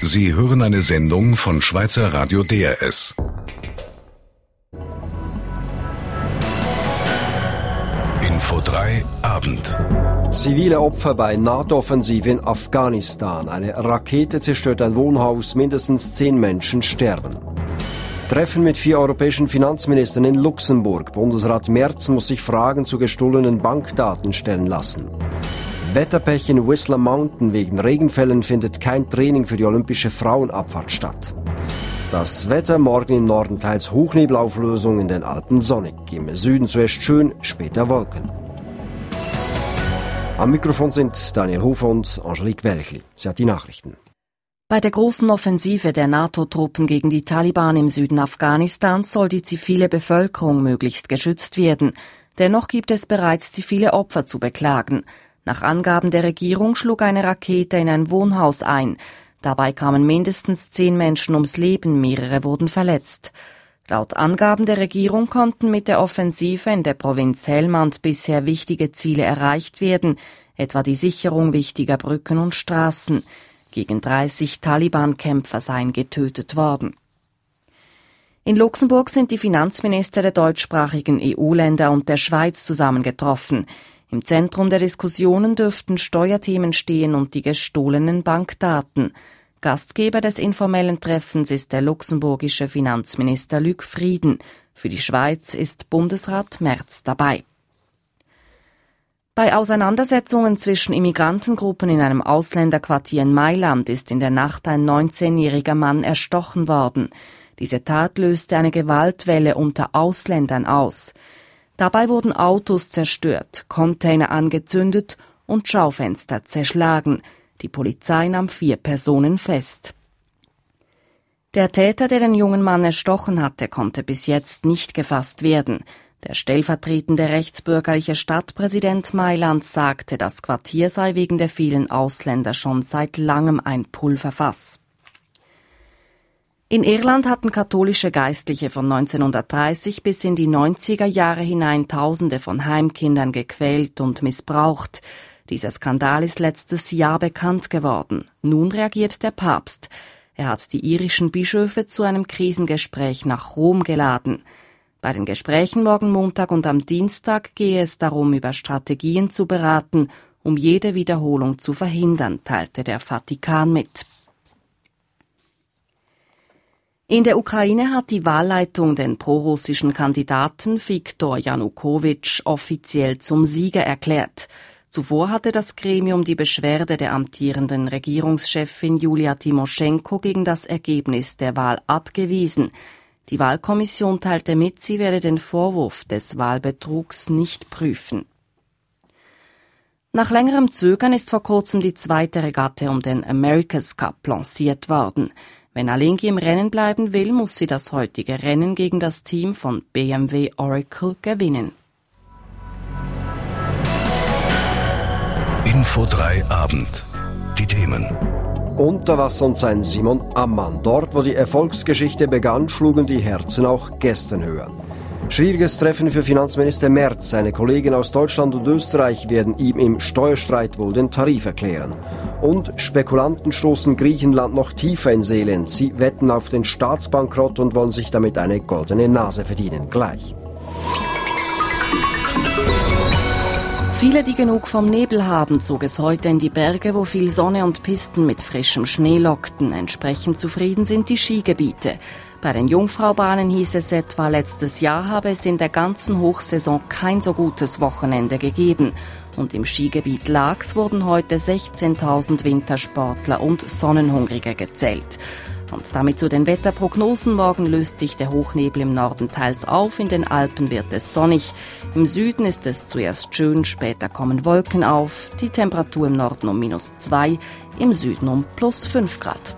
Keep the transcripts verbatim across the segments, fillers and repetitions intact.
Sie hören eine Sendung von Schweizer Radio D R S. Info drei Abend. Zivile Opfer bei NATO-Offensive in Afghanistan. Eine Rakete zerstört ein Wohnhaus, mindestens zehn Menschen sterben. Treffen mit vier europäischen Finanzministern in Luxemburg. Bundesrat Merz muss sich Fragen zu gestohlenen Bankdaten stellen lassen. Wetterpech in Whistler Mountain. Wegen Regenfällen findet kein Training für die olympische Frauenabfahrt statt. Das Wetter: morgen im Norden teils Hochnebelauflösung, in den Alpen sonnig. Im Süden zuerst schön, später Wolken. Am Mikrofon sind Daniel Hofer und Angelique Welchli. Sie hat die Nachrichten. Bei der großen Offensive der NATO-Truppen gegen die Taliban im Süden Afghanistans soll die zivile Bevölkerung möglichst geschützt werden. Dennoch gibt es bereits zivile Opfer zu beklagen. Nach Angaben der Regierung schlug eine Rakete in ein Wohnhaus ein. Dabei kamen mindestens zehn Menschen ums Leben, mehrere wurden verletzt. Laut Angaben der Regierung konnten mit der Offensive in der Provinz Helmand bisher wichtige Ziele erreicht werden, etwa die Sicherung wichtiger Brücken und Straßen. Gegen dreißig Taliban-Kämpfer seien getötet worden. In Luxemburg sind die Finanzminister der deutschsprachigen E U-Länder und der Schweiz zusammengetroffen. Im Zentrum der Diskussionen dürften Steuerthemen stehen und die gestohlenen Bankdaten. Gastgeber des informellen Treffens ist der luxemburgische Finanzminister Luc Frieden. Für die Schweiz ist Bundesrat Merz dabei. Bei Auseinandersetzungen zwischen Immigrantengruppen in einem Ausländerquartier in Mailand ist in der Nacht ein neunzehnjähriger Mann erstochen worden. Diese Tat löste eine Gewaltwelle unter Ausländern aus. Dabei wurden Autos zerstört, Container angezündet und Schaufenster zerschlagen. Die Polizei nahm vier Personen fest. Der Täter, der den jungen Mann erstochen hatte, konnte bis jetzt nicht gefasst werden. Der stellvertretende rechtsbürgerliche Stadtpräsident Mailands sagte, das Quartier sei wegen der vielen Ausländer schon seit langem ein Pulverfass. In Irland hatten katholische Geistliche von neunzehnhundertdreißig bis in die neunziger Jahre hinein Tausende von Heimkindern gequält und missbraucht. Dieser Skandal ist letztes Jahr bekannt geworden. Nun reagiert der Papst. Er hat die irischen Bischöfe zu einem Krisengespräch nach Rom geladen. Bei den Gesprächen morgen Montag und am Dienstag gehe es darum, über Strategien zu beraten, um jede Wiederholung zu verhindern, teilte der Vatikan mit. In der Ukraine hat die Wahlleitung den prorussischen Kandidaten Viktor Janukowitsch offiziell zum Sieger erklärt. Zuvor hatte das Gremium die Beschwerde der amtierenden Regierungschefin Julia Timoschenko gegen das Ergebnis der Wahl abgewiesen. Die Wahlkommission teilte mit, sie werde den Vorwurf des Wahlbetrugs nicht prüfen. Nach längerem Zögern ist vor kurzem die zweite Regatte um den America's Cup lanciert worden. Wenn Alinghi im Rennen bleiben will, muss sie das heutige Rennen gegen das Team von B M W Oracle gewinnen. Info drei Abend. Die Themen. Unter Wasser und sein Simon Ammann. Dort, wo die Erfolgsgeschichte begann, schlugen die Herzen auch gestern höher. Schwieriges Treffen für Finanzminister Merz. Seine Kollegen aus Deutschland und Österreich werden ihm im Steuerstreit wohl den Tarif erklären. Und Spekulanten stoßen Griechenland noch tiefer ins Elend. Sie wetten auf den Staatsbankrott und wollen sich damit eine goldene Nase verdienen. Gleich. Viele, die genug vom Nebel haben, zog es heute in die Berge, wo viel Sonne und Pisten mit frischem Schnee lockten. Entsprechend zufrieden sind die Skigebiete. Bei den Jungfraubahnen hieß es etwa, letztes Jahr habe es in der ganzen Hochsaison kein so gutes Wochenende gegeben. Und im Skigebiet Laax wurden heute sechzehntausend Wintersportler und Sonnenhungrige gezählt. Und damit zu den Wetterprognosen. Morgen löst sich der Hochnebel im Norden teils auf, in den Alpen wird es sonnig. Im Süden ist es zuerst schön, später kommen Wolken auf. Die Temperatur im Norden um minus zwei, im Süden um plus fünf Grad.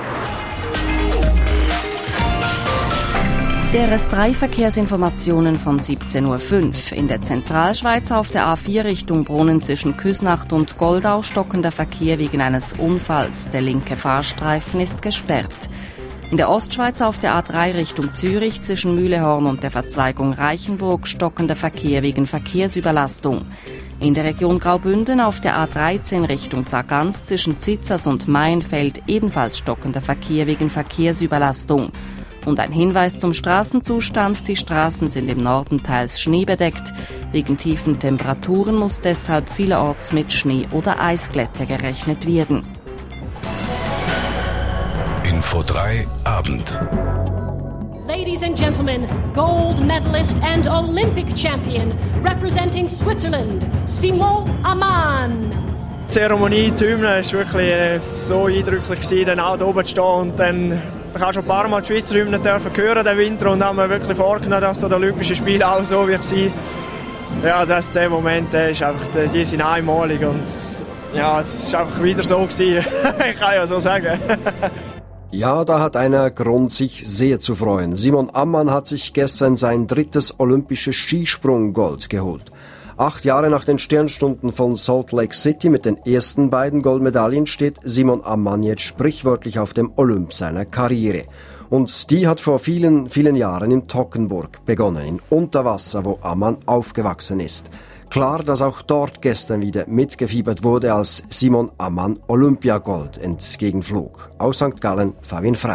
D R S drei Verkehrsinformationen von siebzehn Uhr fünf. In der Zentralschweiz auf der A vier Richtung Brunnen zwischen Küsnacht und Goldau stockender Verkehr wegen eines Unfalls. Der linke Fahrstreifen ist gesperrt. In der Ostschweiz auf der A drei Richtung Zürich zwischen Mühlehorn und der Verzweigung Reichenburg stockender Verkehr wegen Verkehrsüberlastung. In der Region Graubünden auf der A dreizehn Richtung Sargans zwischen Zitzers und Maienfeld ebenfalls stockender Verkehr wegen Verkehrsüberlastung. Und ein Hinweis zum Straßenzustand: Die Straßen sind im Norden teils schneebedeckt. Wegen tiefen Temperaturen muss deshalb vielerorts mit Schnee oder Eisglätte gerechnet werden. Info drei Abend. Ladies and gentlemen, gold medalist and Olympic champion representing Switzerland, Simon Ammann. Die Zeremonie, die Hymne, war wirklich äh, so eindrücklich gewesen, dann auch da oben zu stehen und dann ich habe schon ein paar Mal die Schweizer Hymne dürfen hören den Winter und haben mir wirklich vorgenommen, dass so die Olympischen Spiele auch so wird sein. Ja, das, der Moment, der ist einfach, die sind einmalig und ja, es ist einfach wieder so gewesen. Ich kann ja so sagen. Ja, da hat einer Grund, sich sehr zu freuen. Simon Ammann hat sich gestern sein drittes olympisches Skisprunggold geholt. Acht Jahre nach den Sternstunden von Salt Lake City mit den ersten beiden Goldmedaillen steht Simon Ammann jetzt sprichwörtlich auf dem Olymp seiner Karriere. Und die hat vor vielen, vielen Jahren in Toggenburg begonnen, in Unterwasser, wo Ammann aufgewachsen ist. Klar, dass auch dort gestern wieder mitgefiebert wurde, als Simon Ammann Olympiagold entgegenflog. Aus Sankt Gallen, Fabian Frey.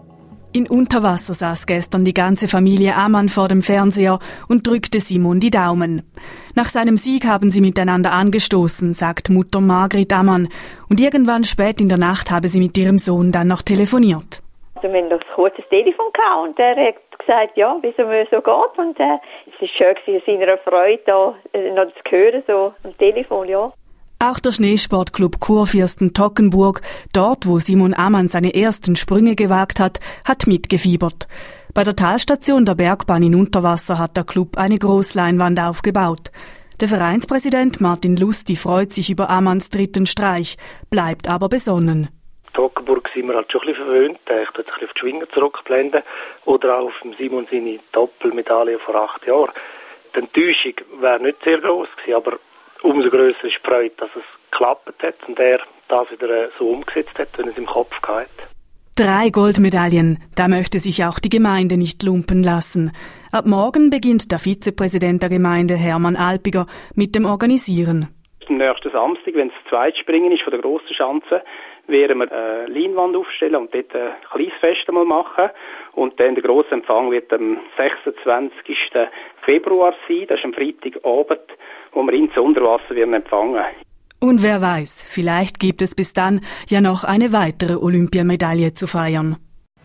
In Unterwasser saß gestern die ganze Familie Ammann vor dem Fernseher und drückte Simon die Daumen. Nach seinem Sieg haben sie miteinander angestoßen, sagt Mutter Margrit Ammann. Und irgendwann spät in der Nacht habe sie mit ihrem Sohn dann noch telefoniert. Also wir haben noch ein kurzes Telefon gehabt und er hat gesagt, ja, wie es mir so geht. Und äh, es war schön gewesen, seiner Freude da, äh, noch zu hören, so am Telefon, ja. Auch der Schneesportclub Kurfürsten Toggenburg, dort wo Simon Ammann seine ersten Sprünge gewagt hat, hat mitgefiebert. Bei der Talstation der Bergbahn in Unterwasser hat der Club eine Großleinwand aufgebaut. Der Vereinspräsident Martin Lusti freut sich über Ammanns dritten Streich, bleibt aber besonnen. In Toggenburg sind wir halt schon ein bisschen verwöhnt. Ich tue jetzt ein bisschen auf die Schwinger zurückblenden. Oder auch auf dem Simon seine Doppelmedaille vor acht Jahren. Die Enttäuschung wäre nicht sehr gross gewesen, aber umso grösser ist die Freude, dass es geklappt hat und er das wieder so umgesetzt hat, wenn er es im Kopf hatte. Drei Goldmedaillen, da möchte sich auch die Gemeinde nicht lumpen lassen. Ab morgen beginnt der Vizepräsident der Gemeinde, Hermann Alpiger, mit dem Organisieren. Am nächsten Samstag, wenn es das zweite Springen ist von der grossen Schanze, werden wir eine Leinwand aufstellen und dort ein kleines Fest einmal machen. Und dann der grosse Empfang wird am sechsundzwanzigsten Februar sein, das ist am Freitagabend, wo wir ihn zu Unterwasser werden empfangen. Und wer weiß, vielleicht gibt es bis dann ja noch eine weitere Olympiamedaille zu feiern.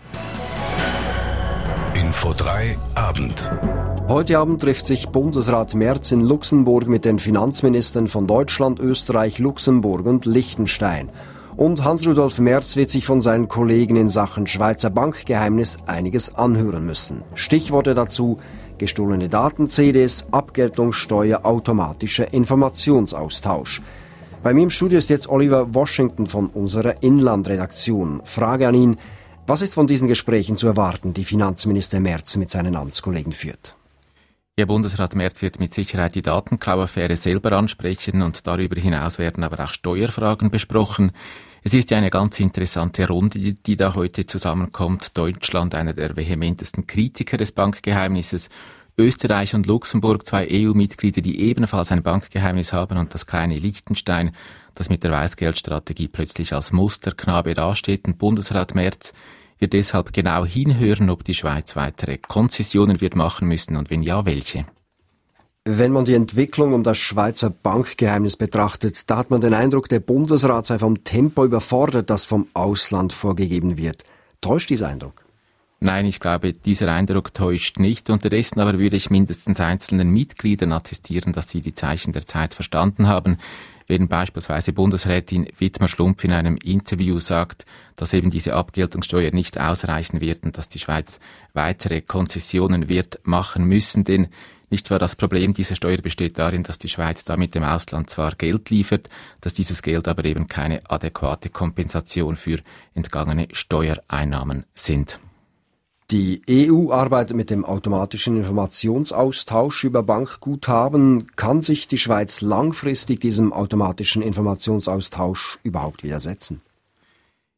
Info drei Abend. Heute Abend trifft sich Bundesrat Merz in Luxemburg mit den Finanzministern von Deutschland, Österreich, Luxemburg und Liechtenstein. Und Hans-Rudolf Merz wird sich von seinen Kollegen in Sachen Schweizer Bankgeheimnis einiges anhören müssen. Stichworte dazu: gestohlene Daten, C Ds, Abgeltungssteuer, automatischer Informationsaustausch. Bei mir im Studio ist jetzt Oliver Washington von unserer Inlandredaktion. Frage an ihn: Was ist von diesen Gesprächen zu erwarten, die Finanzminister Merz mit seinen Amtskollegen führt? Ja, Bundesrat Merz wird mit Sicherheit die Datenklau-Affäre selber ansprechen und darüber hinaus werden aber auch Steuerfragen besprochen. Es ist ja eine ganz interessante Runde, die da heute zusammenkommt. Deutschland, einer der vehementesten Kritiker des Bankgeheimnisses. Österreich und Luxemburg, zwei E U-Mitglieder, die ebenfalls ein Bankgeheimnis haben, und das kleine Liechtenstein, das mit der Weißgeldstrategie plötzlich als Musterknabe dasteht. Und Bundesrat Merz wird deshalb genau hinhören, ob die Schweiz weitere Konzessionen wird machen müssen und wenn ja, welche. Wenn man die Entwicklung um das Schweizer Bankgeheimnis betrachtet, da hat man den Eindruck, der Bundesrat sei vom Tempo überfordert, das vom Ausland vorgegeben wird. Täuscht dieser Eindruck? Nein, ich glaube, dieser Eindruck täuscht nicht. Unterdessen aber würde ich mindestens einzelnen Mitgliedern attestieren, dass sie die Zeichen der Zeit verstanden haben. Wenn beispielsweise Bundesrätin Wittmer-Schlumpf in einem Interview sagt, dass eben diese Abgeltungssteuer nicht ausreichen wird und dass die Schweiz weitere Konzessionen wird machen müssen, denn nicht wahr, das Problem dieser Steuer besteht darin, dass die Schweiz damit dem Ausland zwar Geld liefert, dass dieses Geld aber eben keine adäquate Kompensation für entgangene Steuereinnahmen sind. Die E U arbeitet mit dem automatischen Informationsaustausch über Bankguthaben. Kann sich die Schweiz langfristig diesem automatischen Informationsaustausch überhaupt widersetzen?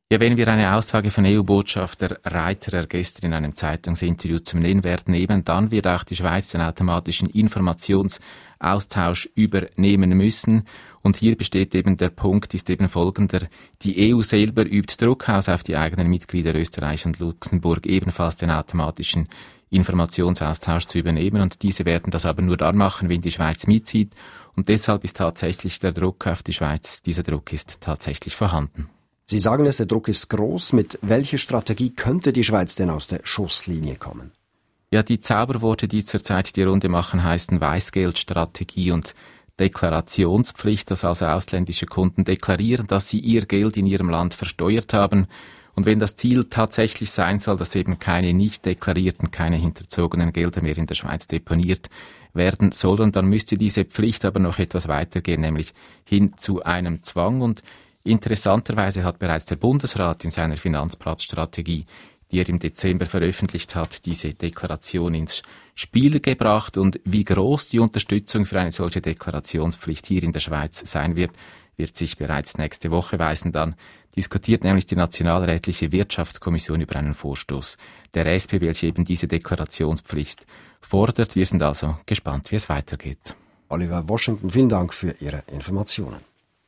Ja, wenn wir eine Aussage von E U-Botschafter Reiterer gestern in einem Zeitungsinterview zum Nennwert nehmen, dann wird auch die Schweiz den automatischen Informationsaustausch übernehmen müssen. Und hier besteht eben der Punkt, ist eben folgender. Die E U selber übt Druck aus auf die eigenen Mitglieder Österreich und Luxemburg, ebenfalls den automatischen Informationsaustausch zu übernehmen. Und diese werden das aber nur dann machen, wenn die Schweiz mitzieht. Und deshalb ist tatsächlich der Druck auf die Schweiz, dieser Druck ist tatsächlich vorhanden. Sie sagen es, der Druck ist groß. Mit welcher Strategie könnte die Schweiz denn aus der Schusslinie kommen? Ja, die Zauberworte, die zurzeit die Runde machen, heißen Weißgeldstrategie und Deklarationspflicht, dass also ausländische Kunden deklarieren, dass sie ihr Geld in ihrem Land versteuert haben. Und wenn das Ziel tatsächlich sein soll, dass eben keine nicht deklarierten, keine hinterzogenen Gelder mehr in der Schweiz deponiert werden sollen, dann müsste diese Pflicht aber noch etwas weitergehen, nämlich hin zu einem Zwang. Und interessanterweise hat bereits der Bundesrat in seiner Finanzplatzstrategie, die er im Dezember veröffentlicht hat, diese Deklaration ins Spiel gebracht. Und wie groß die Unterstützung für eine solche Deklarationspflicht hier in der Schweiz sein wird, wird sich bereits nächste Woche weisen. Dann diskutiert nämlich die Nationalrätliche Wirtschaftskommission über einen Vorstoß der S P, welche eben diese Deklarationspflicht fordert. Wir sind also gespannt, wie es weitergeht. Oliver Washington, vielen Dank für Ihre Informationen.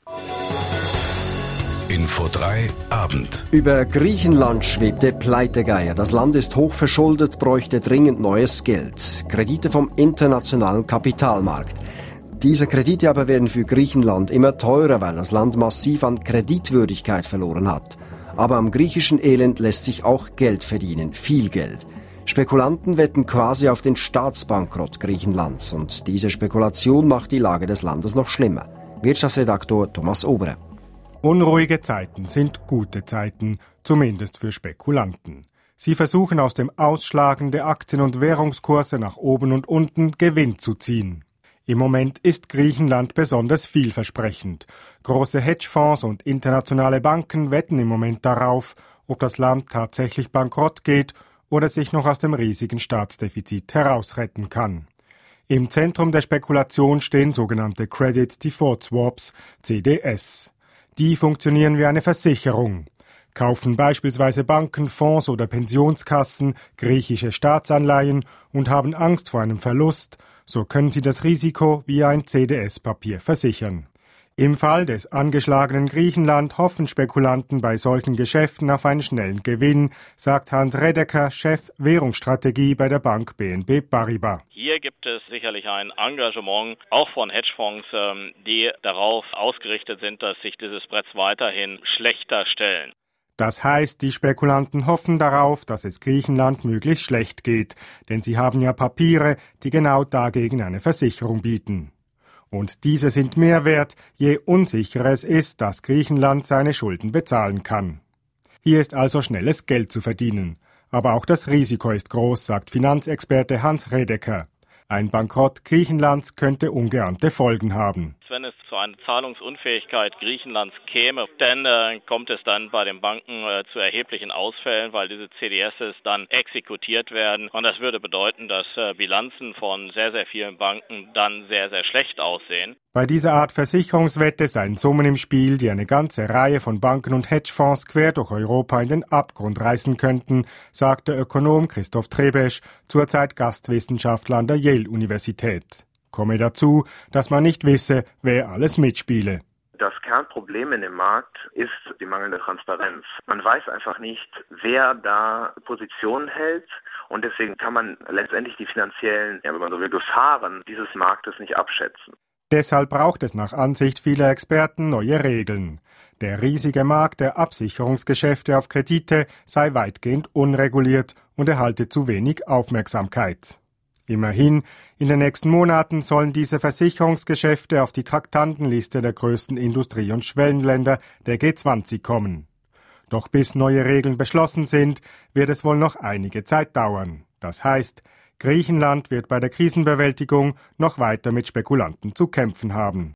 Info drei Abend. Über Griechenland schwebte Pleitegeier. Das Land ist hochverschuldet, bräuchte dringend neues Geld. Kredite vom internationalen Kapitalmarkt. Diese Kredite aber werden für Griechenland immer teurer, weil das Land massiv an Kreditwürdigkeit verloren hat. Aber am griechischen Elend lässt sich auch Geld verdienen, viel Geld. Spekulanten wetten quasi auf den Staatsbankrott Griechenlands und diese Spekulation macht die Lage des Landes noch schlimmer. Wirtschaftsredaktor Thomas Oberer. Unruhige Zeiten sind gute Zeiten, zumindest für Spekulanten. Sie versuchen aus dem Ausschlagen der Aktien- und Währungskurse nach oben und unten Gewinn zu ziehen. Im Moment ist Griechenland besonders vielversprechend. Große Hedgefonds und internationale Banken wetten im Moment darauf, ob das Land tatsächlich bankrott geht oder sich noch aus dem riesigen Staatsdefizit herausretten kann. Im Zentrum der Spekulation stehen sogenannte Credit Default Swaps, C D S. Die funktionieren wie eine Versicherung. Kaufen beispielsweise Banken, Fonds oder Pensionskassen griechische Staatsanleihen und haben Angst vor einem Verlust, so können sie das Risiko via ein C D S-Papier versichern. Im Fall des angeschlagenen Griechenland hoffen Spekulanten bei solchen Geschäften auf einen schnellen Gewinn, sagt Hans Redeker, Chef Währungsstrategie bei der Bank B N B Paribas. Hier gibt es sicherlich ein Engagement, auch von Hedgefonds, die darauf ausgerichtet sind, dass sich diese Spreads weiterhin schlechter stellen. Das heißt, die Spekulanten hoffen darauf, dass es Griechenland möglichst schlecht geht, denn sie haben ja Papiere, die genau dagegen eine Versicherung bieten. Und diese sind mehr wert, je unsicherer es ist, dass Griechenland seine Schulden bezahlen kann. Hier ist also schnelles Geld zu verdienen. Aber auch das Risiko ist groß, sagt Finanzexperte Hans Redeker. Ein Bankrott Griechenlands könnte ungeahnte Folgen haben. Wenn es zu einer Zahlungsunfähigkeit Griechenlands käme, dann äh, kommt es dann bei den Banken äh, zu erheblichen Ausfällen, weil diese C D S dann exekutiert werden. Und das würde bedeuten, dass äh, Bilanzen von sehr, sehr vielen Banken dann sehr, sehr schlecht aussehen. Bei dieser Art Versicherungswette seien Summen im Spiel, die eine ganze Reihe von Banken und Hedgefonds quer durch Europa in den Abgrund reißen könnten, sagt der Ökonom Christoph Trebesch, zurzeit Gastwissenschaftler an der Yale-Universität. Komme dazu, dass man nicht wisse, wer alles mitspiele. Das Kernproblem in dem Markt ist die mangelnde Transparenz. Man weiß einfach nicht, wer da Positionen hält und deswegen kann man letztendlich die finanziellen, ja, wenn man so will, Gefahren dieses Marktes nicht abschätzen. Deshalb braucht es nach Ansicht vieler Experten neue Regeln. Der riesige Markt der Absicherungsgeschäfte auf Kredite sei weitgehend unreguliert und erhalte zu wenig Aufmerksamkeit. Immerhin, in den nächsten Monaten sollen diese Versicherungsgeschäfte auf die Traktandenliste der größten Industrie- und Schwellenländer der G zwanzig kommen. Doch bis neue Regeln beschlossen sind, wird es wohl noch einige Zeit dauern. Das heißt, Griechenland wird bei der Krisenbewältigung noch weiter mit Spekulanten zu kämpfen haben.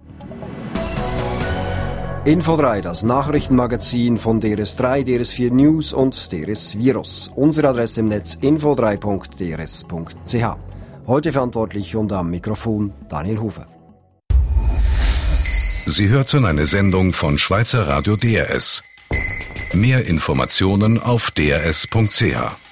Info drei, das Nachrichtenmagazin von D R S drei, D R S vier News und D R S Virus. Unsere Adresse im Netz info drei punkt d r s punkt c h. Heute verantwortlich und am Mikrofon Daniel Hufer. Sie hörten eine Sendung von Schweizer Radio D R S. Mehr Informationen auf d r s punkt c h.